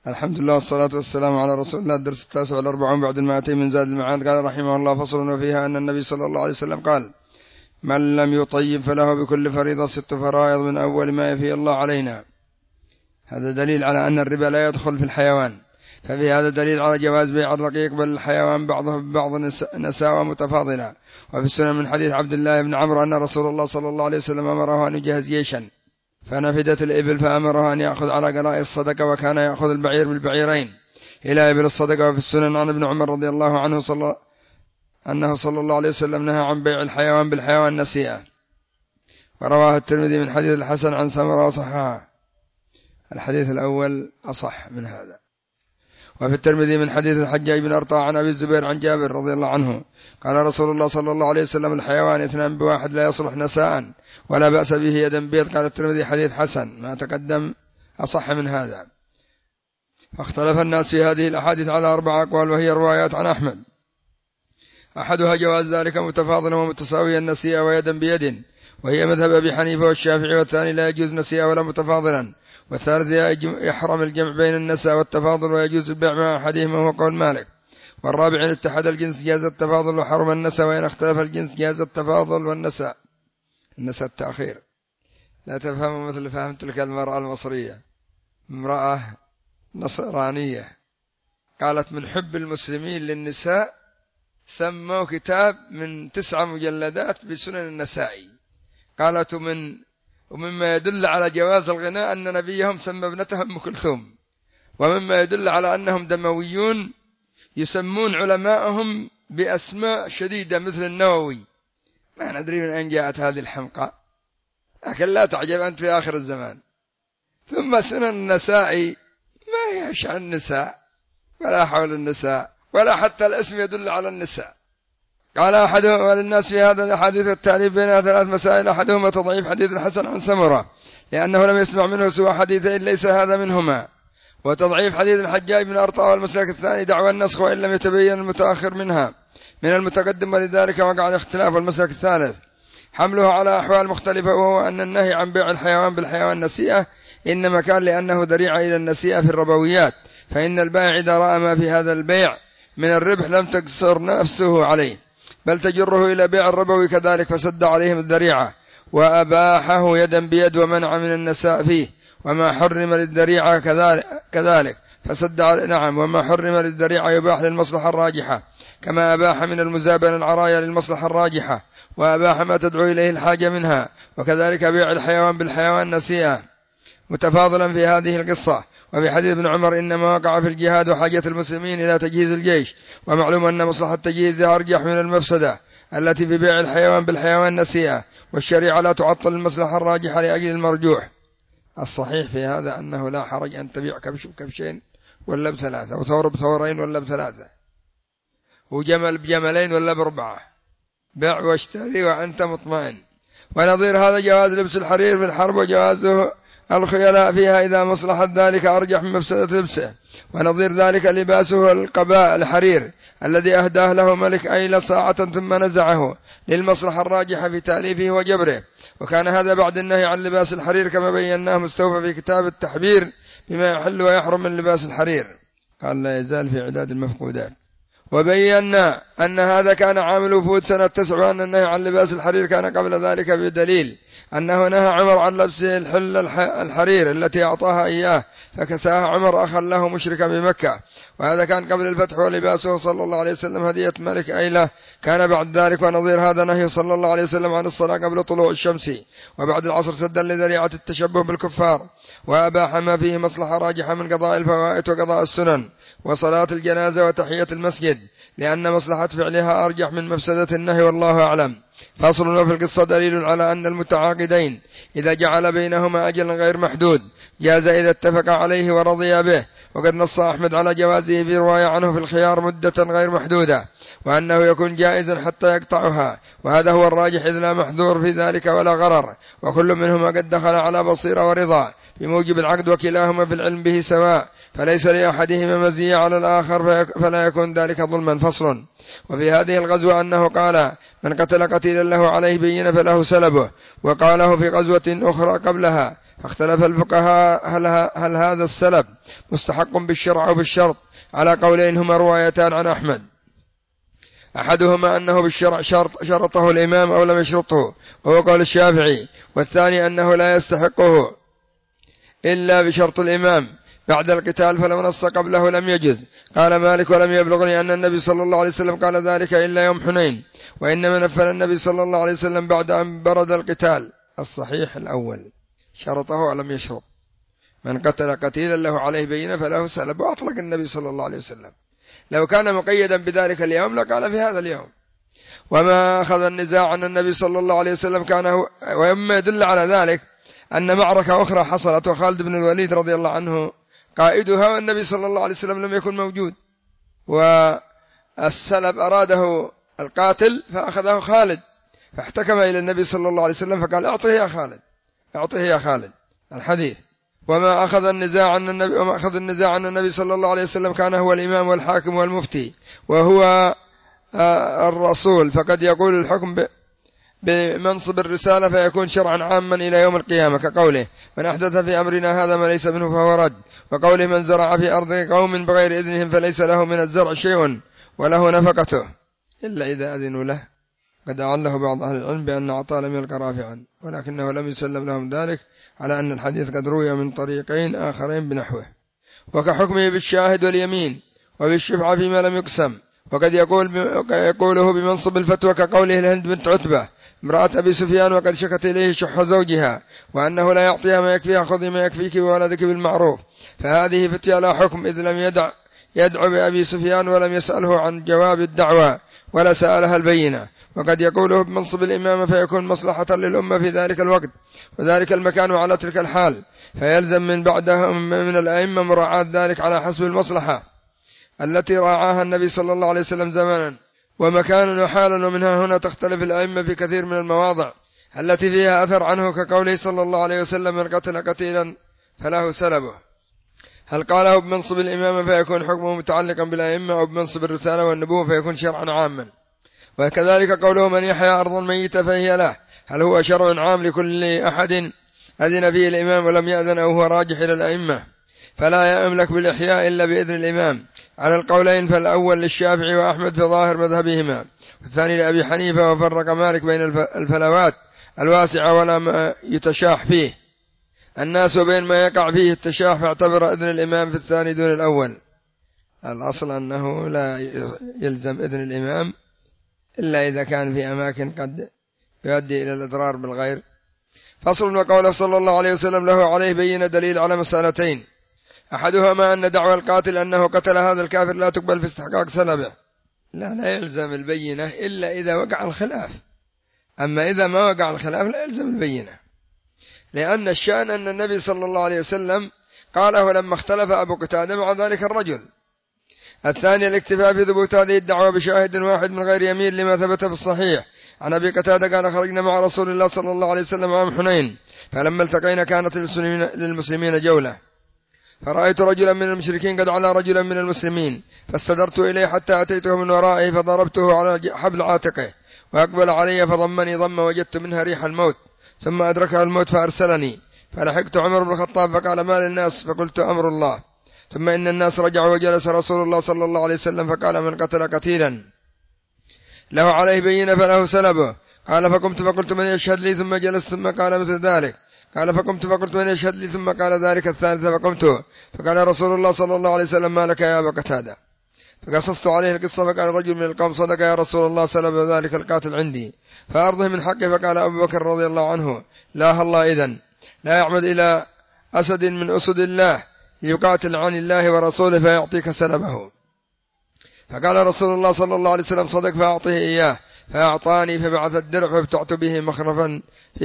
الحمد لله والصلاة والسلام على رسول الله. الدرس 49 بعد 200 من زاد المعاد. قال رحمه الله: فصل. وفيها أن النبي صلى الله عليه وسلم قال: من لم يطيب فله بكل فريضة 6 فرائض من أول ما يفي الله علينا. هذا دليل على أن الربا لا يدخل في الحيوان، ففي هذا دليل على جواز بيع الرقيق بل الحيوان بعضه ببعض نساء متفاضلة. وفي السنن من حديث عبد الله بن عمرو أن رسول الله صلى الله عليه وسلم أمره أن يجهز جيشا فنفدت الإبل فأمره أن يأخذ على قراء الصدقة، وكان يأخذ البعير بالبعيرين إلى إبل الصدقة. وفي السنن عن ابن عمر رضي الله عنه أنه صلى الله عليه وسلم نهى عن بيع الحيوان بالحيوان نسيئة. ورواه الترمذي من حديث الحسن عن سمرة وصححه. الحديث الأول أصح من هذا. وفي الترمذي من حديث الحجاج بن أرطاع عن أبي الزبير عن جابر رضي الله عنه قال رسول الله صلى الله عليه وسلم: الحيوان 2 بواحد لا يصلح نساء ولا بأس به يدا بيض. قال الترمذي: حديث حسن، ما تقدم أصح من هذا. فاختلف الناس في هذه الأحاديث على 4 أقوال، وهي روايات عن أحمد: أحدها جواز ذلك متفاضلا ومتساويا نسيئا ويدا بيد، وهي مذهب أبي حنيفة والشافعي. والثاني لا يجوز نسيئا ولا متفاضلا. والثالث يحرم الجمع بين النساء والتفاضل ويجوز البيع مع أحدهما وهو قول مالك. والرابع إن اتحد الجنس جاز التفاضل وحرم النساء، وإن اختلف الجنس جاز التفاضل والنساء. النساء التأخير. لا تفهم مثل فهم تلك المرأة المصرية، امرأة نصرانية، قالت من حب المسلمين للنساء سموا كتاب من 9 مجلدات بسنن النسائي. قالت ومما يدل على جواز الغناء أن نبيهم سمى ابنته أم كلثوم. ومما يدل على أنهم دمويون يسمون علماءهم بأسماء شديدة مثل النووي. ما ندري من أين جاءت هذه الحمقى، لكن لا تعجب أنت في آخر الزمان. ثم سنن النسائي ما هي شأن النساء ولا حول النساء ولا حتى الاسم يدل على النساء. قال أحدهما للناس في هذا الحديث التالي بينها 3 مسائل: أحدهما تضعيف حديث الحسن عن سمرة لأنه لم يسمع منه سوى حديثين ليس هذا منهما، وتضعيف حديث الحجاج بن أرطاة. والمسلك الثاني دعوى النسخ وإن لم يتبين المتأخر منها من المتقدم، ولذلك وقع الاختلاف. والمسلك الثالث حمله على أحوال مختلفة، وهو أن النهي عن بيع الحيوان بالحيوان نسيئة إنما كان لأنه ذريعة إلى النسيئة في الربويات، فإن البائع إذا رأى ما في هذا البيع من الربح لم تقصر نفسه عليه بل تجره إلى بيع الربوي كذلك، فسد عليهم الذريعة وأباحه يدا بيد ومنع من النساء فيه. وما حرم للذريعة كذلك فسد وما حرم للذريعة يباح للمصلحة الراجحة، كما أباح من المزابنة العرايا للمصلحة الراجحة، وأباح ما تدعو إليه الحاجة منها. وكذلك بيع الحيوان بالحيوان نسيئة متفاضلا في هذه القصة. وفي حديث ابن عمر إنما وقع في الجهاد وحاجة المسلمين إلى تجهيز الجيش. ومعلوم أن مصلحة تجهيزه أرجح من المفسدة التي في بيع الحيوان بالحيوان نسيئة، والشريعة لا تعطل المصلحة الراجحة لأجل المرجوح. الصحيح في هذا أنه لا حرج أن تبيع كبش بكبشين ولا ب3، وثور بثورين ولا ب3، وجمل بجملين ولا ب4. بيع واشتري وأنت مطمئن. ونظير هذا جواز لبس الحرير في الحرب وجوازه الخيلاء فيها إذا مصلحة ذلك أرجح من مفسدة لبسه. ونظير ذلك لباسه القباء الحرير الذي أهداه له ملك أيلة ساعة ثم نزعه للمصلحة الراجحة في تأليفه وجبره. وكان هذا بعد النهي عن لباس الحرير كما بيناه مستوفى في كتاب التحبير بما يحل ويحرم من لباس الحرير. قال لا يزال في عداد المفقودات. وبينا أن هذا كان عام وفود سنة 9، وأن النهي عن لباس الحرير كان قبل ذلك بدليل أنه نهى عمر عن لبس الحرير التي أعطاها إياه فكساها عمر أخا له مشركا بمكة، وهذا كان قبل الفتح. ولباسه صلى الله عليه وسلم هدية ملك أيلة كان بعد ذلك. ونظير هذا نهي صلى الله عليه وسلم عن الصلاة قبل طلوع الشمس وبعد العصر سدا لذريعة التشبه بالكفار، وأباح ما فيه مصلحة راجحة من قضاء الفوائد وقضاء السنن وصلاة الجنازة وتحية المسجد، لأن مصلحة فعلها أرجح من مفسدة النهي، والله أعلم. فصل. وفي القصة دليل على أن المتعاقدين إذا جعل بينهما أجل غير محدود جاز إذا اتفق عليه ورضي به. وقد نص أحمد على جوازه في رواية عنه في الخيار مدة غير محدودة، وأنه يكون جائزا حتى يقطعها، وهذا هو الراجح إذ لا محذور في ذلك ولا غرر، وكل منهما قد دخل على بصيرة ورضا بموجب العقد، وكلاهما في العلم به سواء، فليس لأحدهما مزية على الآخر فلا يكون ذلك ظلما. فصل. وفي هذه الغزوة أنه قال: من قتل قتيلا له عليه بينة فله سلبه. وقاله في غزوة أخرى قبلها: فاختلف الفقهاء هل هذا السلب مستحق بالشرع أو بالشرط، على قولين هما روايتان عن أحمد، أحدهما أنه بالشرع شرطه الإمام أو لم يشرطه وهو قول الشافعي، والثاني أنه لا يستحقه إلا بشرط الإمام بعد القتال، فلو نص قبله لم يجز. قال مالك ولم يبلغني أن النبي صلى الله عليه وسلم قال ذلك إلا يوم حنين، وإنما نفل النبي صلى الله عليه وسلم بعد أن برد القتال. الصحيح الأول شرطه ولم يشرط، من قتل قتيلا له عليه بينة فله سلب، وأطلق النبي صلى الله عليه وسلم. لو كان مقيدا بذلك اليوم لقال في هذا اليوم. وما أخذ النزاع أن النبي صلى الله عليه وسلم كان هو، ويما يدل على ذلك أن معركة أخرى حصلت وخالد بن الوليد رضي الله عنه قائدها، والنبي صلى الله عليه وسلم لم يكن موجود، والسلب أراده القاتل فأخذه خالد، فاحتكم إلى النبي صلى الله عليه وسلم فقال أعطه يا خالد، أعطه يا خالد الحديث. وما أخذ النزاع أن النبي صلى الله عليه وسلم كان هو الإمام والحاكم والمفتي وهو الرسول، فقد يقول الحكم بمنصب الرسالة فيكون شرعا عاما إلى يوم القيامة، كقوله من أحدث في أمرنا هذا ما ليس منه فهو رد، وقوله من زرع في أرض قوم بغير إذنهم فليس له من الزرع شيء وله نفقته إلا إذا أذنوا له. قد أعله بعض أهل العلم بأن عطاء لم يلقى رافعا، ولكنه لم يسلم لهم ذلك، على أن الحديث قد روي من طريقين آخرين بنحوه. وكحكمه بالشاهد واليمين وبالشفعة فيما لم يقسم، وقد يقوله بمنصب الفتوى، كقوله الهند بنت عتبة امرأة أبي سفيان وقد شكت إليه شح زوجها وأنه لا يعطيها ما يكفيها، خذي ما يكفيك وولدك بالمعروف، فهذه فتيا لا حكم، إذ لم يدعو بأبي سفيان ولم يسأله عن جواب الدعوى ولا سألها البينة. وقد يقوله بمنصب الإمامة فيكون مصلحة للأمة في ذلك الوقت وذلك المكان وعلى تلك الحال، فيلزم من بعدهم من الأئمة مراعاة ذلك على حسب المصلحة التي راعاها النبي صلى الله عليه وسلم زمانا ومكانا وحالا. ومنها هنا تختلف الأئمة في كثير من المواضع التي فيها أثر عنه، كقوله صلى الله عليه وسلم من قتل قتيلا فله سلبه. هل قاله بمنصب الإمامة فيكون حكمه متعلقا بالأئمة، أو بمنصب الرسالة والنبوة فيكون شرعا عاما؟ وكذلك قوله من يحيى أرضا ميتة فهي له، هل هو شرع عام لكل أحد أذن فيه الإمام ولم يأذن، أو هو راجح إلى الأئمة فلا يملك بالإحياء إلا بإذن الإمام؟ على القولين، فالأول للشافعي وأحمد في ظاهر مذهبهما، والثاني لأبي حنيفة، وفرق مالك بين الفلوات الواسعة ولا ما يتشاح فيه الناس وبين ما يقع فيه التشاح، فاعتبر إذن الإمام في الثاني دون الأول. الأصل أنه لا يلزم إذن الإمام إلا إذا كان في أماكن قد يؤدي إلى الإضرار بالغير. فصل. وقوله صلى الله عليه وسلم له عليه بين دليل على مسألتين، أحدهما أن دعوى القاتل أنه قتل هذا الكافر لا تقبل في استحقاق سلبه، لا يلزم البينة إلا إذا وقع الخلاف، أما إذا ما وقع الخلاف لا يلزم البينة، لأن الشأن أن النبي صلى الله عليه وسلم قاله لما اختلف أبو قتادة مع ذلك الرجل. الثاني الاكتفاء في ثبوت هذه الدعوة بشاهد واحد من غير يمين، لما ثبت في الصحيح عن أبي قتادة قال خرجنا مع رسول الله صلى الله عليه وسلم عام حنين، فلما التقينا كانت للمسلمين جولة، فرأيت رجلا من المشركين قد على رجلا من المسلمين، فاستدرت إليه حتى أتيته من ورائه فضربته على حبل عاتقه، وأقبل علي فضمني ضمة وجدت منها ريح الموت، ثم أدركها الموت فأرسلني، فلحقت عمر بن الخطاب فقال ما للناس، فقلت أمر الله. ثم إن الناس رجعوا وجلس رسول الله صلى الله عليه وسلم فقال من قتل قتيلا له عليه بينة فله سلبه. قال فقمت فقلت من يشهد لي، ثم جلست، ثم قال مثل ذلك. قال فقمت فقلت من يشهد لي، ثم قال ذلك الثالث، فقمت فقال رسول الله صلى الله عليه وسلم ما لك يا أبا قتادة؟ فقصصت عليه القصة، فقال رجل من القوم صدق يا رسول الله سلب ذلك القاتل عندي فأرضه من حقه. فقال أبو بكر رضي الله عنه لا الله إذن لا يعمد إلى أسد من أسد الله يقاتل عن الله ورسوله فيعطيك سلبه. فقال رسول الله صلى الله عليه وسلم صدق فأعطيه إياه، فأعطاني، فبعث الدرع فابتعت به مخرفا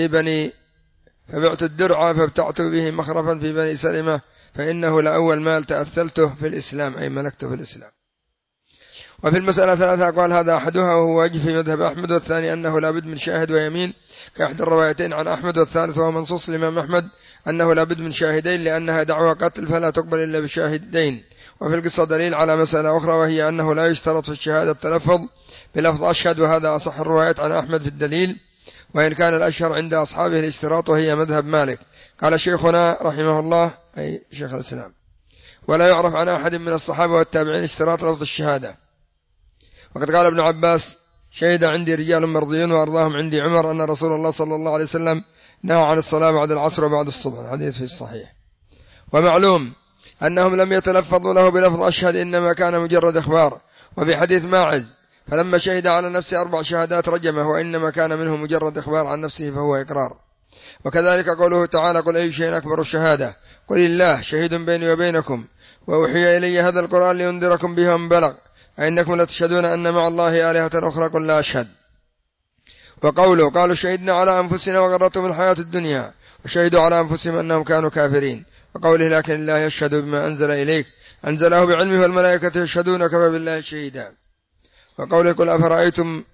في بني سلمة، فإنه لأول مال تأثلته في الإسلام، أي ملكته في الإسلام. وفي المسألة ثلاثة أقوال، هذا أحدها وهو وجه في مذهب أحمد، والثاني أنه لا بد من شاهد ويمين كأحد الروايتين عن أحمد، والثالث وهو منصوص الإمام أحمد أنه لا بد من شاهدين لأنها دعوى قتل فلا تقبل إلا بشاهدين. وفي القصة دليل على مسألة أخرى، وهي أنه لا يشترط في الشهادة التلفظ بلفظ أشهد، وهذا أصح الروايات عن أحمد في الدليل، وإن كان الأشهر عند أصحابه الاشتراط وهي مذهب مالك، قال شيخنا رحمه الله أي شيخ الإسلام: ولا يعرف عن أحد من الصحابة والتابعين اشتراط لفظ الشهادة. وقد قال ابن عباس: شهد عندي رجال مرضيون وأرضاهم عندي عمر أن رسول الله صلى الله عليه وسلم نهى عن الصلاة بعد العصر وبعد الصبح. الحديث في الصحيح. ومعلوم أنهم لم يتلفظوا له بلفظ أشهد، إنما كان مجرد إخبار. وفي حديث ماعز: فلما شهد على نفسه 4 شهادات رجمه، وإنما كان منه مجرد إخبار عن نفسه فهو إقرار. وكذلك قوله تعالى: قل أي شيء أكبر الشهادة؟ قل الله شهيد بيني وبينكم وأوحي إلي هذا القرآن لينذركم به من بلغ أئنكم لتشهدون أن مع الله آلهة أخرى؟ قل لا أشهد. وقوله: قالوا شهدنا على أنفسنا وغرتهم الحياة الدنيا وشهدوا على أنفسهم أنهم كانوا كافرين. وقوله: لكن الله يشهد بما أنزل إليك أنزله بعلمه والملائكة يشهدون كفى بالله شهيدا. وقوله: قل أفرأيتم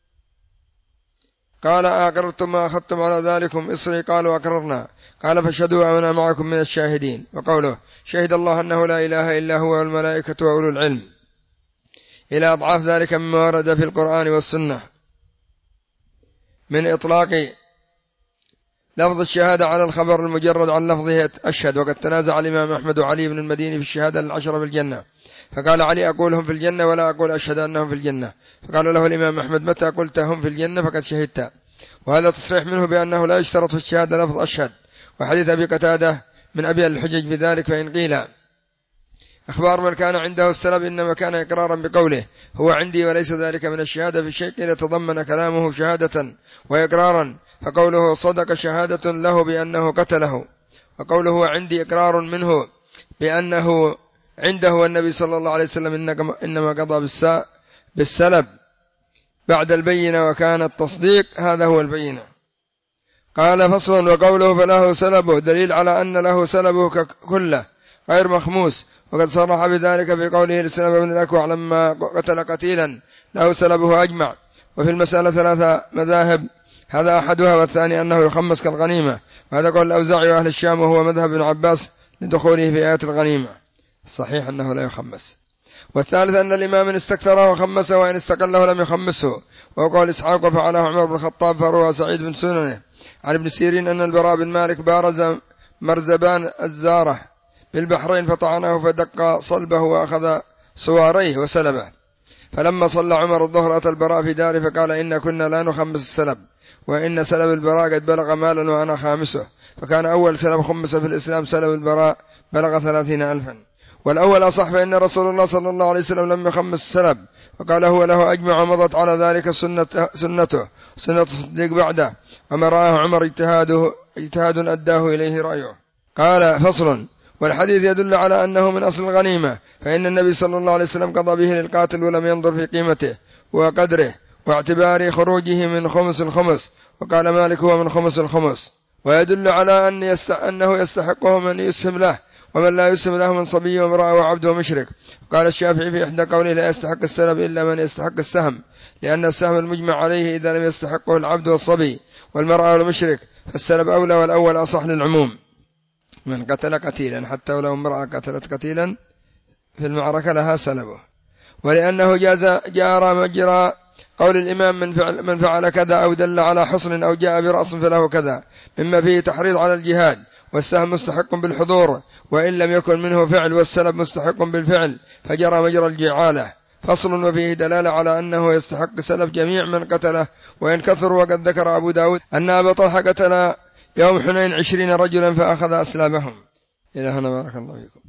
قال أقررتم ما أخذتم على ذلكم إصري؟ قالوا أقررنا. قال فاشهدوا وأنا معكم من الشاهدين. وقوله: شهد الله أنه لا إله إلا هو والملائكة وأولو العلم، إلى أضعاف ذلك مما ورد في القرآن والسنة من إطلاق لفظ الشهادة على الخبر المجرد عن لفظه أشهد. وقد تنازع الإمام أحمد وعلي بن المديني في الشهادة للعشرة في الجنة، فقال علي: أقولهم في الجنة ولا أقول أشهد أنهم في الجنة. فقال له الإمام أحمد: متى قلت هم في الجنة فقد شهدت. وهذا تصريح منه بأنه لا يشترط في الشهادة لفظ أشهد. وحديث أبي قتادة من أبي الحجج في ذلك: فإن قيل أخبار من كان عنده السلب إنما كان إقرارا بقوله هو عندي وليس ذلك من الشهادة في شيء، قيل تضمن كلامه شهادة وإقرارا، فقوله صدق شهادة له بأنه قتله، وقوله هو عندي إقرار منه بأنه عنده. والنبي صلى الله عليه وسلم إنما قضى بالسلب بعد البينة، وكان التصديق هذا هو البينة. قال: فصل. وقوله فله سلبه دليل على أن له سلبه كله غير مخموس، وقد صرح بذلك في قوله لسلمة بن الأكوع لما قتل قتيلا له سلبه أجمع. وفي المسألة 3 مذاهب، هذا أحدها، والثاني أنه يخمس كالغنيمة، وهذا قول الأوزاعي وأهل الشام، وهو مذهب ابن عباس لدخوله في آيات الغنيمة. الصحيح أنه لا يخمس. والثالث أن الإمام إن استكثره وخمسه، وإن استقله لم يخمسه، وقال إسحاق وفعله عمر بن الخطاب. فروى سعيد بن سننه عن ابن سيرين أن البراء بن مالك بارز مرزبان الزارة بالبحرين فطعنه فدق صلبه وأخذ سواريه وسلبه. فلما صلى عمر الظهر أتى البراء في داره فقال: إن كنا لا نخمس السلب، وإن سلب البراء قد بلغ مالا وأنا خامسه. فكان أول سلب خمس في الإسلام سلب البراء بلغ 30,000. والأول أصح، فإن رسول الله صلى الله عليه وسلم لم يخمس السلب، وقال هو له أجمع، ومضت على ذلك سنة الصديق بعده، وما رآه عمر اجتهاد أداه إليه رأيه. قال: فصل. والحديث يدل على أنه من أصل الغنيمة، فإن النبي صلى الله عليه وسلم قضى به للقاتل ولم ينظر في قيمته وقدره واعتبار خروجه من خمس الخمس، وقال مالك هو من خمس الخمس. ويدل على أنه يستحقه من يسهم له، ومن لا يسهم له من صبي وامرأة وعبد ومشرك. قال الشافعي في إحدى قوله: لا يستحق السلب إلا من يستحق السهم، لأن السهم المجمع عليه إذا لم يستحقه العبد والصبي والمرأة والمشرك، فالسلب أولى، والأول أصح للعموم. من قتل قتيلا حتى ولو امرأة قتلت قتيلا في المعركة لها سلبه. ولأنه جار مجرى قول الإمام: من فعل كذا أو دل على حصن أو جاء برأس فله كذا، مما فيه تحريض على الجهاد، والسهم مستحق بالحضور وإن لم يكن منه فعل، والسلب مستحق بالفعل، فجرى مجرى الجعالة. فصل. وفيه دلالة على أنه يستحق سلب جميع من قتله وإن كثروا. وقد ذكر أبو داود أن أبا طلحة قتل يوم حنين 20 رجلا فأخذ أسلابهم. إلى هنا بارك الله فيكم.